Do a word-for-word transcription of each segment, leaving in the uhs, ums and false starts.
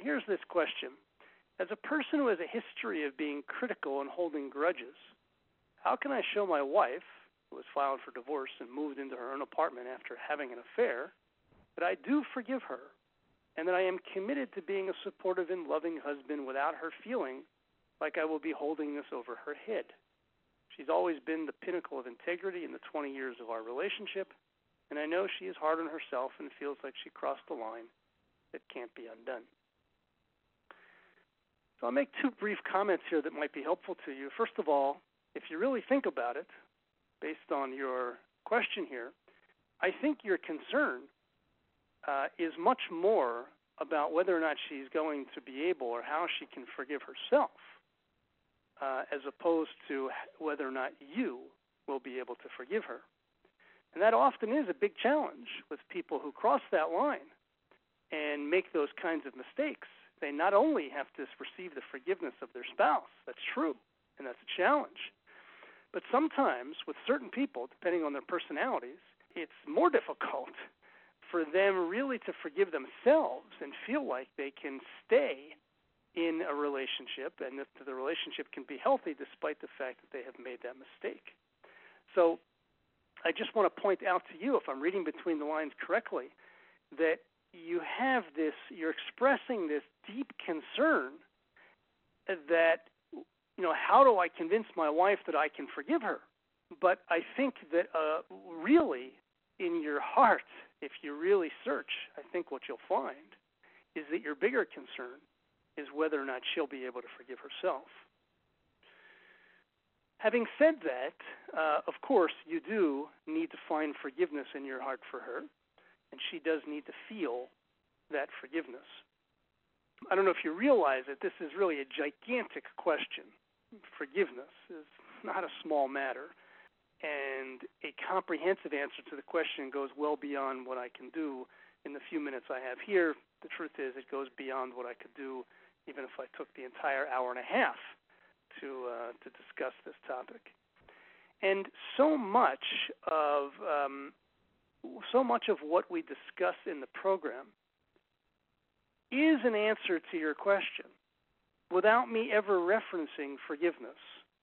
here's this question. As a person who has a history of being critical and holding grudges, how can I show my wife, who was filed for divorce and moved into her own apartment after having an affair, that I do forgive her and that I am committed to being a supportive and loving husband without her feeling like I will be holding this over her head? She's always been the pinnacle of integrity in the twenty years of our relationship, and I know she is hard on herself and feels like she crossed the line that can't be undone. So I'll make two brief comments here that might be helpful to you. First of all, if you really think about it, based on your question here, I think your concern uh, is much more about whether or not she's going to be able or how she can forgive herself, uh, as opposed to whether or not you will be able to forgive her. And that often is a big challenge with people who cross that line and make those kinds of mistakes. They not only have to receive the forgiveness of their spouse, that's true, and that's a challenge, but sometimes with certain people, depending on their personalities, it's more difficult for them really to forgive themselves and feel like they can stay in a relationship and that the relationship can be healthy despite the fact that they have made that mistake. So I just want to point out to you, if I'm reading between the lines correctly, that you have this, you're expressing this deep concern that, you know, how do I convince my wife that I can forgive her? But I think that uh, really in your heart, if you really search, I think what you'll find is that your bigger concern is whether or not she'll be able to forgive herself. Having said that, uh, of course, you do need to find forgiveness in your heart for her, and she does need to feel that forgiveness. I don't know if you realize that this is really a gigantic question. Forgiveness is not a small matter, and a comprehensive answer to the question goes well beyond what I can do in the few minutes I have here. The truth is it goes beyond what I could do even if I took the entire hour and a half to uh, to discuss this topic. And so much of um, so much of what we discuss in the program is an answer to your question without me ever referencing forgiveness.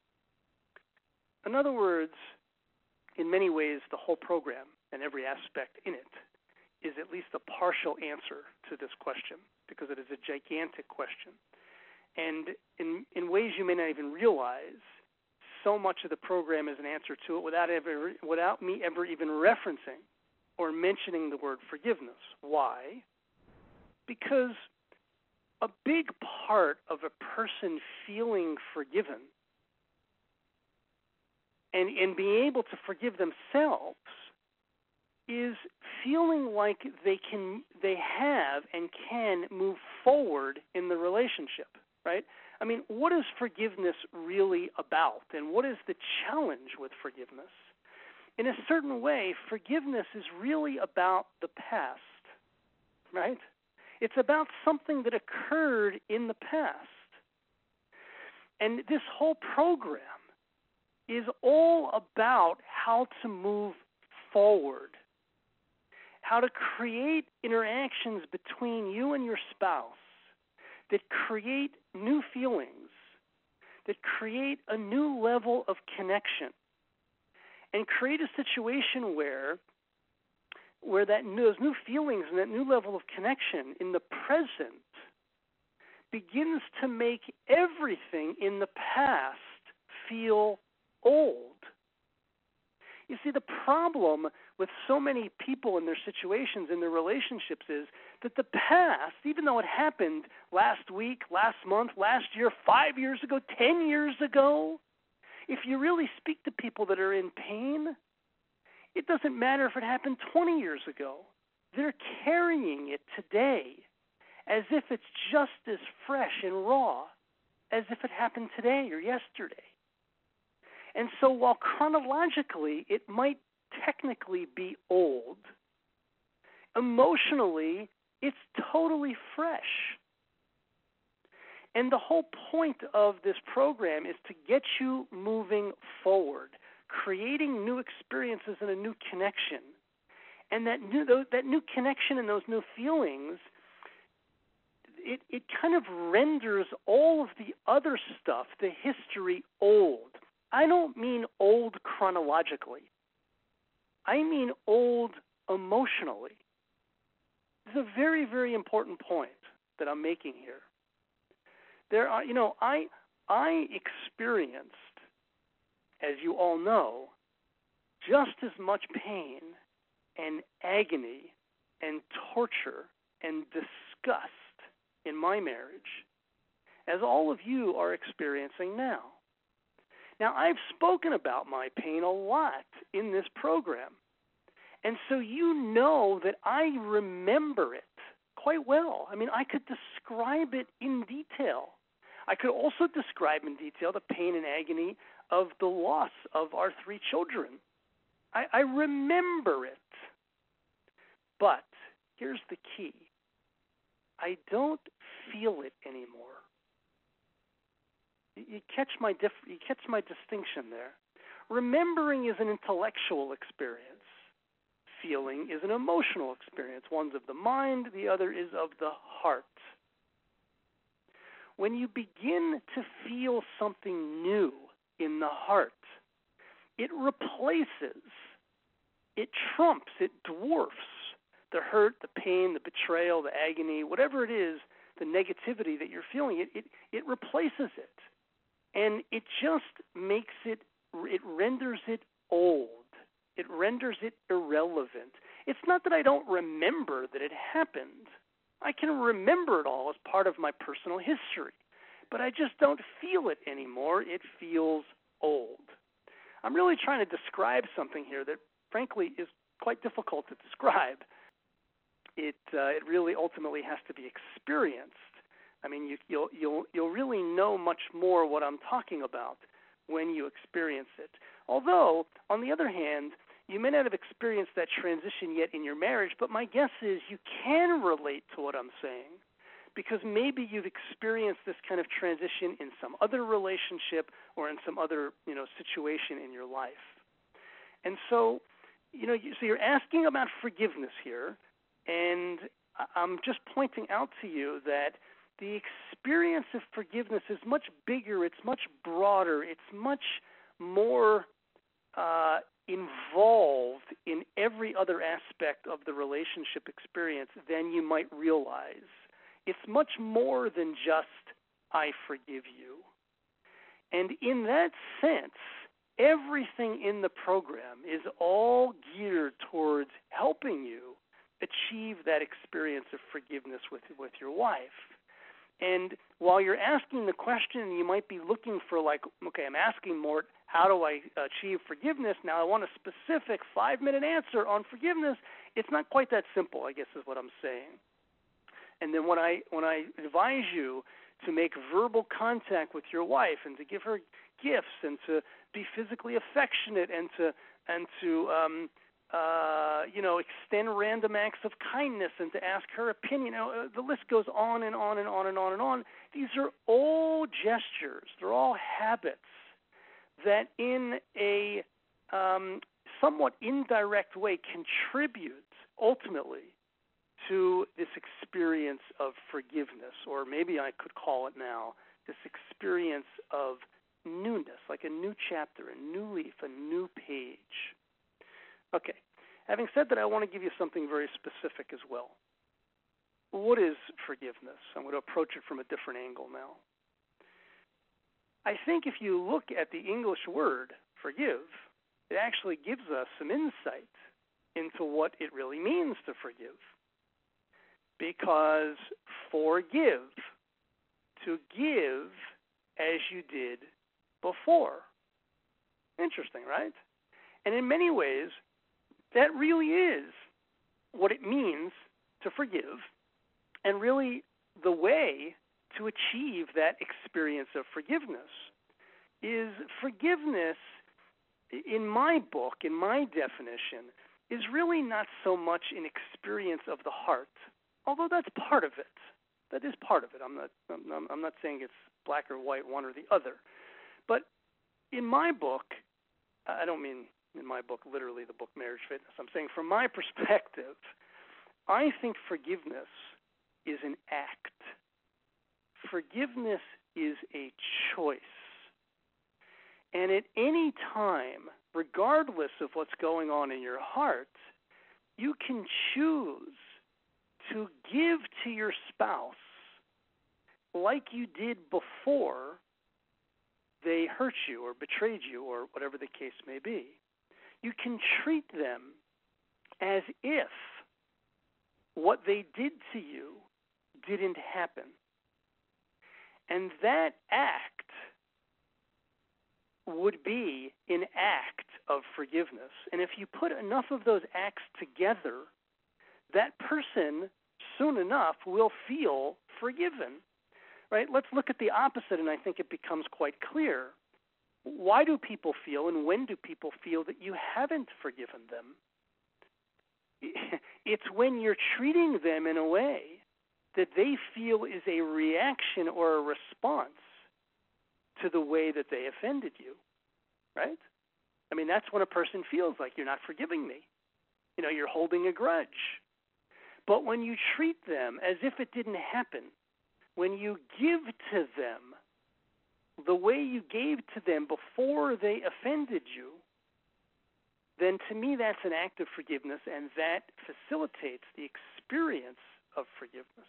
In other words, in many ways, the whole program and every aspect in it is at least a partial answer to this question, because it is a gigantic question. And in, in ways you may not even realize, so much of the program is an answer to it without, ever, without me ever even referencing or mentioning the word forgiveness. Why? Because a big part of a person feeling forgiven and, and being able to forgive themselves is feeling like they can, they have and can move forward in the relationship, right? I mean, what is forgiveness really about, and what is the challenge with forgiveness? In a certain way, forgiveness is really about the past, right? It's about something that occurred in the past. And this whole program is all about how to move forward, how to create interactions between you and your spouse that create new feelings, that create a new level of connection, and create a situation where where that those new feelings and that new level of connection in the present begins to make everything in the past feel old. You see, the problem with so many people in their situations, in their relationships, is that the past, even though it happened last week, last month, last year, five years ago, ten years ago, if you really speak to people that are in pain, it doesn't matter if it happened twenty years ago. They're carrying it today as if it's just as fresh and raw as if it happened today or yesterday. And so while chronologically it might technically be old, emotionally it's totally fresh. And the whole point of this program is to get you moving forward, creating new experiences and a new connection. And that new, that new connection and those new feelings, it, it kind of renders all of the other stuff, the history, old. I don't mean old chronologically. I mean old emotionally. This is a very, very important point that I'm making here. There are, you know, I I experienced, as you all know, just as much pain and agony and torture and disgust in my marriage as all of you are experiencing now. Now, I've spoken about my pain a lot in this program, and so you know that I remember it quite well. I mean, I could describe it in detail. I could also describe in detail the pain and agony of the loss of our three children. I, I remember it. But here's the key. I don't feel it anymore. You catch my diff- you catch my distinction there. Remembering is an intellectual experience. Feeling is an emotional experience. One's of the mind, the other is of the heart. When you begin to feel something new in the heart, it replaces, it trumps, it dwarfs the hurt, the pain, the betrayal, the agony, whatever it is, the negativity that you're feeling, it, it, it replaces it. And it just makes it, it renders it old. It renders it irrelevant. It's not that I don't remember that it happened. I can remember it all as part of my personal history. But I just don't feel it anymore. It feels old. I'm really trying to describe something here that, frankly, is quite difficult to describe. It uh, it really ultimately has to be experienced. I mean, you, you'll you'll you'll really know much more what I'm talking about when you experience it. Although, on the other hand, you may not have experienced that transition yet in your marriage, but my guess is you can relate to what I'm saying because maybe you've experienced this kind of transition in some other relationship or in some other, you know, situation in your life. And so, you know, you, so you're asking about forgiveness here, and I'm just pointing out to you that the experience of forgiveness is much bigger, it's much broader, it's much more uh, involved in every other aspect of the relationship experience than you might realize. It's much more than just, I forgive you. And in that sense, everything in the program is all geared towards helping you achieve that experience of forgiveness with, with your wife. And while you're asking the question, you might be looking for like, okay, I'm asking Mort, how do I achieve forgiveness? Now I want a specific five-minute answer on forgiveness. It's not quite that simple, I guess is what I'm saying. And then when I when I advise you to make verbal contact with your wife and to give her gifts and to be physically affectionate and to and to um, uh, you know extend random acts of kindness and to ask her opinion, you know, uh, the list goes on and on and on and on and on. These are all gestures. They're all habits that in a um, somewhat indirect way contribute ultimately to this experience of forgiveness, or maybe I could call it now, this experience of newness, like a new chapter, a new leaf, a new page. Okay, having said that, I want to give you something very specific as well. What is forgiveness? I'm going to approach it from a different angle now. I think if you look at the English word forgive, it actually gives us some insight into what it really means to forgive. Because forgive, to give as you did before. Interesting, right? And in many ways, that really is what it means to forgive, and really the way to achieve that experience of forgiveness is forgiveness, in my book, in my definition, is really not so much an experience of the heart, although that's part of it. That is part of it. I'm not, I'm, I'm not saying it's black or white, one or the other. But in my book, I don't mean in my book literally the book Marriage Fitness. I'm saying from my perspective, I think forgiveness is an act. forgiveness is a choice. And at any time, regardless of what's going on in your heart, you can choose to give to your spouse like you did before they hurt you or betrayed you or whatever the case may be. You can treat them as if what they did to you didn't happen. And that act would be an act of forgiveness. And if you put enough of those acts together, that person soon enough will feel forgiven. Right? Let's look at the opposite, and I think it becomes quite clear. Why do people feel, and when do people feel that you haven't forgiven them? It's when you're treating them in a way that they feel is a reaction or a response to the way that they offended you, right? I mean, that's when a person feels like you're not forgiving me. You know, you're holding a grudge. But when you treat them as if it didn't happen, when you give to them the way you gave to them before they offended you, then to me that's an act of forgiveness, and that facilitates the experience of forgiveness.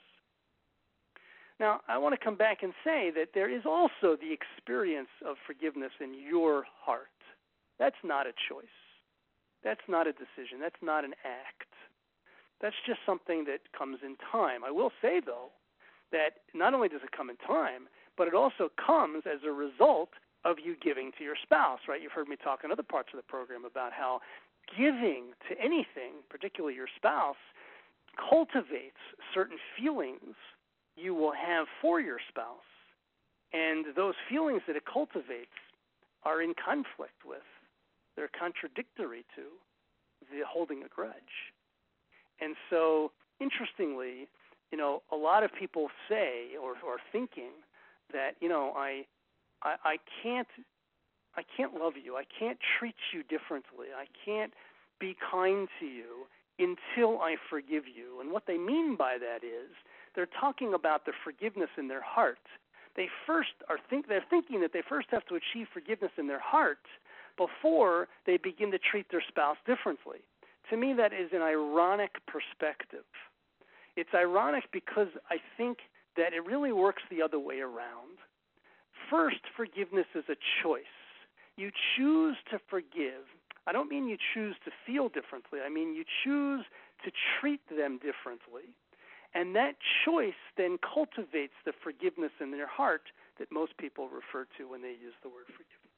Now, I want to come back and say that there is also the experience of forgiveness in your heart. That's not a choice. That's not a decision. That's not an act. That's just something that comes in time. I will say, though, that not only does it come in time, but it also comes as a result of you giving to your spouse, right? You've heard me talk in other parts of the program about how giving to anything, particularly your spouse, cultivates certain feelings you will have for your spouse. And those feelings that it cultivates are in conflict with, they're contradictory to the holding a grudge. And so, interestingly, you know, a lot of people say or are thinking that, you know, I, I, I can't, I can't love you. I can't treat you differently. I can't be kind to you until I forgive you. And what they mean by that is they're talking about the forgiveness in their heart. They first are think they're thinking that they first have to achieve forgiveness in their heart before they begin to treat their spouse differently. To me, that is an ironic perspective. It's ironic because I think that it really works the other way around. First, forgiveness is a choice. You choose to forgive. I don't mean you choose to feel differently. I mean you choose to treat them differently. And that choice then cultivates the forgiveness in their heart that most people refer to when they use the word forgiveness.